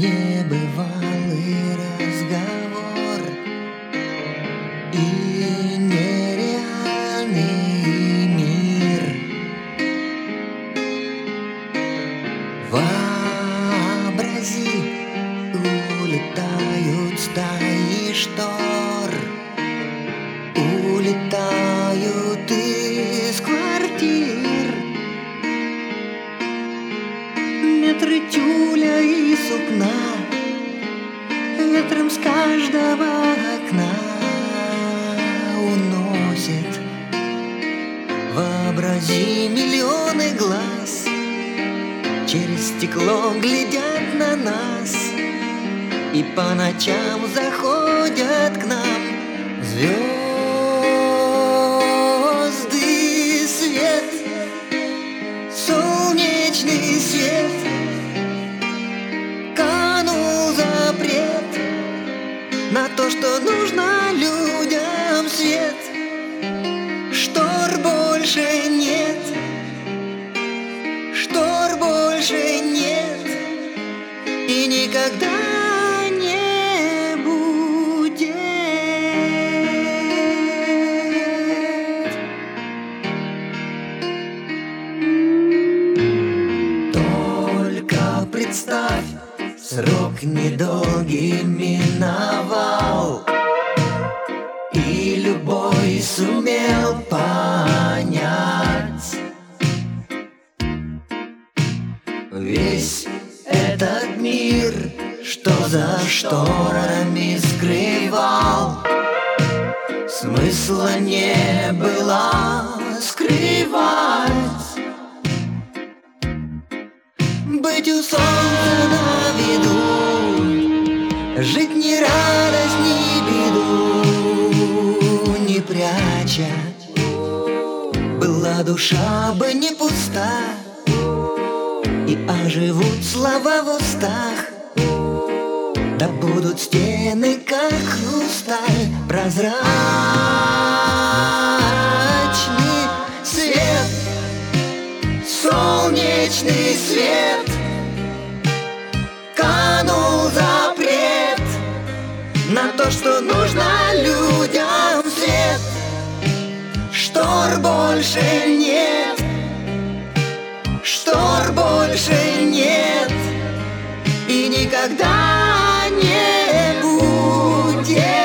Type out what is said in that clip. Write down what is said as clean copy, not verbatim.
небывалый разговор и нереальный мир. Вообрази, улетают стаи штор, улетают из квартир. Метры тюля и сукна ветром с каждого окна уносит. Вообрази, миллионы глаз через стекло глядят на нас, и по ночам заходят к нам звезды, свет, солнечный свет. Канул запрет на то, что нужно людям свет. Штор больше нет, штор больше нет, и никогда не будет. Только представь, срок недолгий миновал, и любой сумел понять весь этот мир, что за шторами скрывал. Смысла не было скрывать. Быть у солнца на виду, жить ни радость, ни беду не пряча. Была душа бы не пуста, и оживут слова в устах. Да будут стены, как хрусталь, прозрачный свет, солнечный свет. Канул запрет на то, что нужно людям свет. Штор больше нет, штор больше нет, и никогда не будет.